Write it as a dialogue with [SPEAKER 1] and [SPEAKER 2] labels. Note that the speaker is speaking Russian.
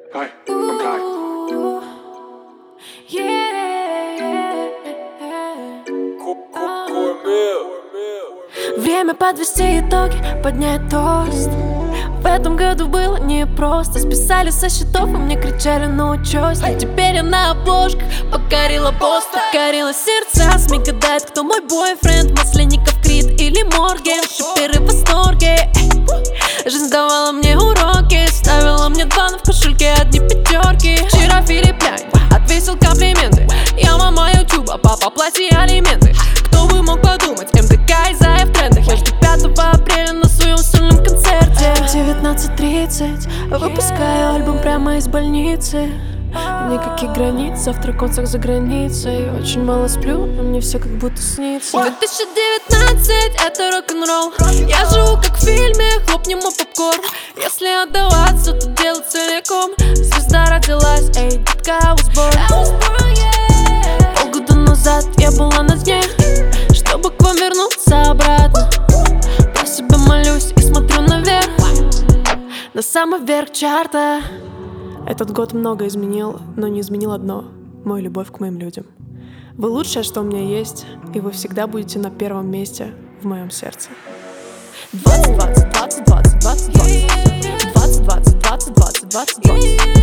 [SPEAKER 1] Hi, I'm Kai.
[SPEAKER 2] Время подвести итоги, поднять тост. В этом году было непросто. Списали со счетов, и мне кричали на учёс. Теперь я на обложках покорила пост. Покорила сердца, СМИ гадает, кто мой бойфренд. Масленников, Крид или Морген. Шиперы в восторге. Жизнь давала мне уроки, ставила мне 2, но в кошельке одни пятерки. Вчера Филипп Лянь отвесил комплименты. Я мама ютуба, папа плати алименты. Кто бы мог подумать, МТК и Зая в трендах. Я жду 5 апреля на своем сольном концерте. 19:30, выпускаю альбом прямо из больницы. Никаких границ, завтра концерт за границей. Очень мало сплю, но мне все как будто снится. 2019, это рок-н-ролл. Я живу как в фильме, хлопнем о попкорн. Если отдаваться, то делать целиком. Звезда родилась, эй, детка, I was born. Полгода назад я была на дне, чтобы к вам вернуться обратно. Про себя молюсь и смотрю наверх, на самый верх чарта. Этот год много изменил, но не изменил одно — мою любовь к моим людям. Вы лучшее, что у меня есть, и вы всегда будете на первом месте в моем сердце. 2020, 2020, 2020, 2020, 2020, 2020.